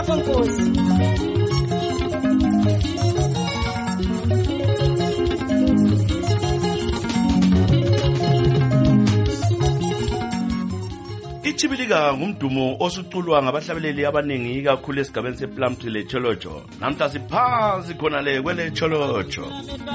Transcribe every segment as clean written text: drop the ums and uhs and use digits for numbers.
konkosi. Ichibilika ngumdumo osuculwa ngabahlabeleli abaningi kakhulu esigabeni sePlumtree leCholojo. Namhla siphansi khona le kwele Cholojo.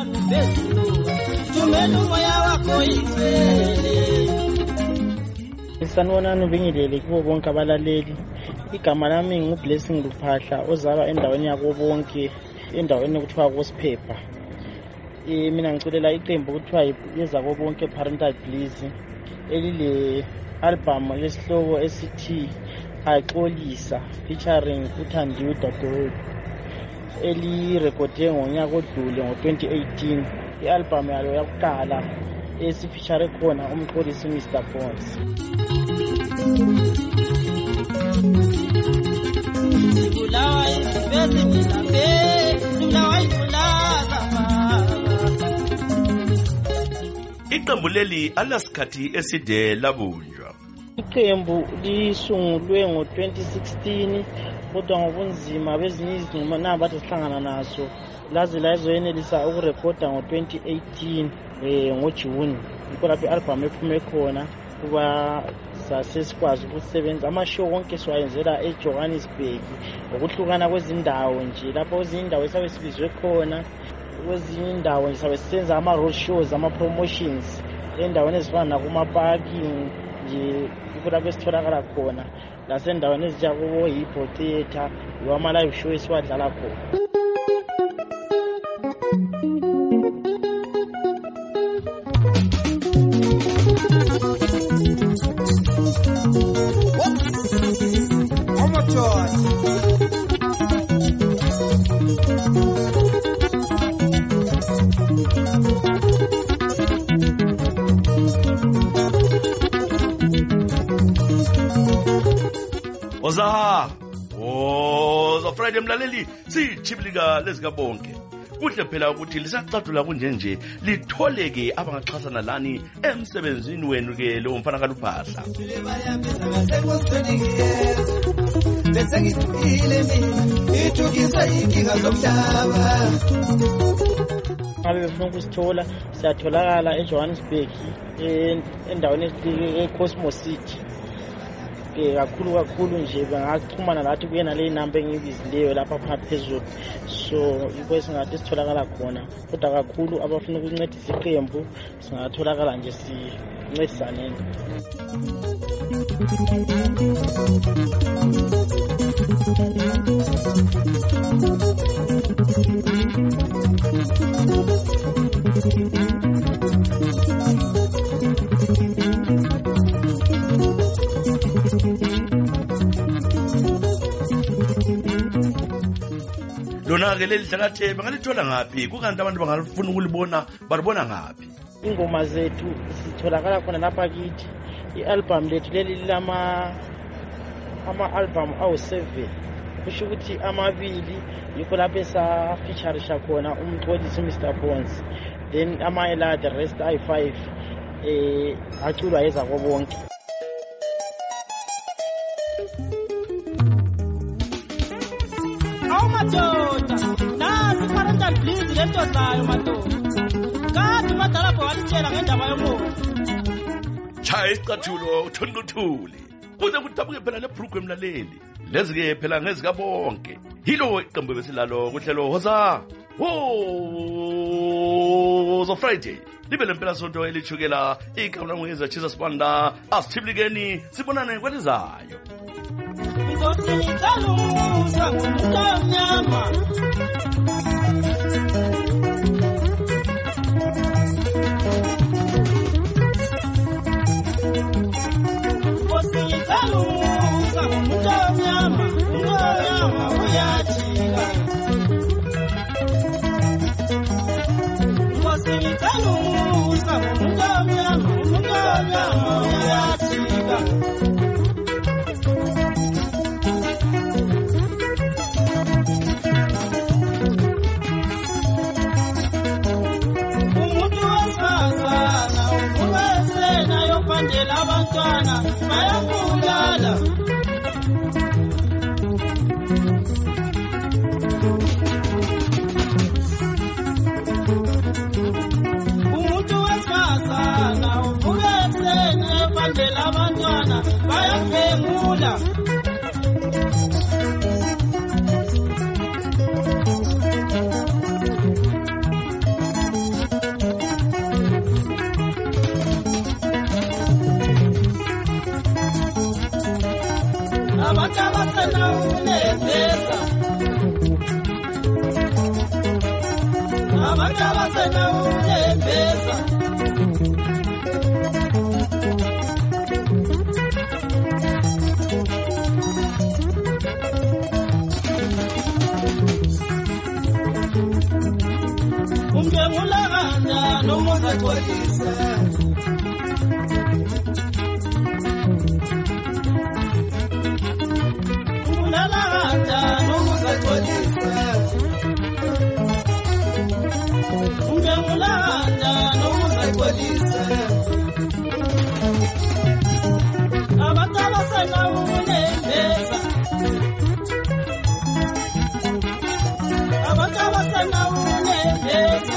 Sanibonani Bingilele kubo bonke abalaleli. Igama lami nguBlessing Luphahla ozalwa endaweni yako bonke endaweni okuthiwa koSiphepha. Mina ngiculela iqembu okuthiwa yezako bonke Parental Bliss elile album lesihloko esithi Axolisa featuring uThandiwe Dadewethu elirecorde ngonyaka odlule ngo2018. I-album yalo yakuqala esifeature khona umxolisi Mr Bones. Iqembu leli alasikhathi eside labunjwa. Iqembu lisungulwe ngo2016 kodwa ngobunzima bezinye izingqinamba bathi sihlangana naso laze lazoyenelisa ukurekhoda ngo2018 ngoJune. Yikho lapho i-album ephume khona kuba sasesikwazi ukusebenza amashow wonke siwayenzela eJohannesburg ngokuhlukana kwezindawo nje lapho kwezinye indawo esabe sibizwe khona kwezinye indawo nje sabe sisenza ama-road shows ama-promotions endaweni ezifana nakumapaki nje yikho lapho esitholakala khona nasendaweni ezinjengakubo Hippo Theatre ama-live show esiwadlala khona. Oza Friday mlaleli sichibilika lezika bonke. Kuhle phela ukuthi lisacatula kunjenje litholeke abangaxhasana lani emsebenzini wenu ke lo mfana kaLuphahla. Bese ngithukile mina ithukisa inkinga zomhlaba. Ngabe befuna ukusithola siyatholakala eJohannesburg endaweni eCosmos City. Kakhulu nje bengaxhumana lathi kuyena le number engibizileyo lapha phezulu. So yikho singathi sitholakala khona kodwa kakhulu abafuna ukuncedisa iqembu singatholakala nje sincedisaneni. Lona ke leli hlakathe bangalithola ngapi kukanti abantu bangalifuna ukulibona baribona ngapi? Ingoma zethu sitholakala khona lapha kithi. I-album lethu leli ama-album awu7 kusho ukuthi amabili yikho lapho esafeaturisha khona umxolisi Mr Bones, then the rest ayi5 aculwa yezako bonke. Madoda nasi Parental Bliss lento zayo madoda kade madala bawalitshela ngendaba yomoya Chaya isicathulo uthonto uthuli kuze kudabuke phela lebrook emlaleli lezi ke phela ngezika bonke hilo iqembu besilalo kuhlelo hoza Oza Friday libe lempela sonto elithukela ikamla ngeza Jesus Banda asithiblikeni sibonane kwelizayo. Ngizothicaluza ngomnyama Sondela abantwana bayaphefumula. Abantu abasena ukunethesa. Abantu abasena ukunethesa. Umngengulakanda nomuza xolisa. Umngengulakanda nomuza xolisa. Umngengulakanda nomuza xolisa. Abantu abasena ukunethesa. Abantu abasena ukunethesa.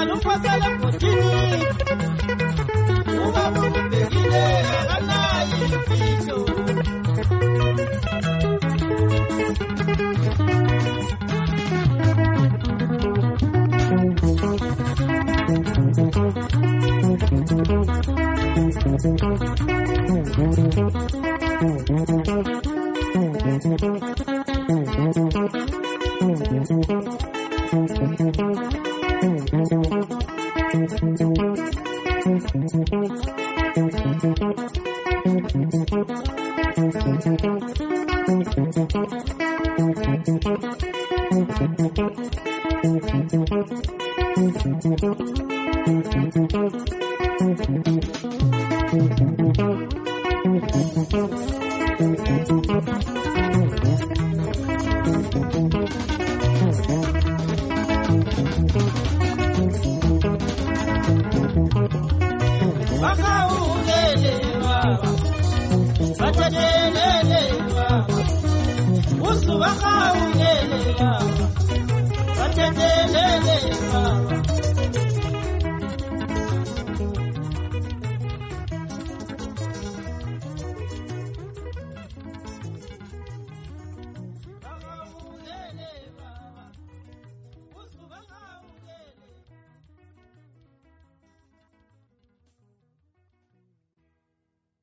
lumpasele bhotini ubaba ubhekile akanayo imfihlo Usu waka ungele baba, batetelele baba.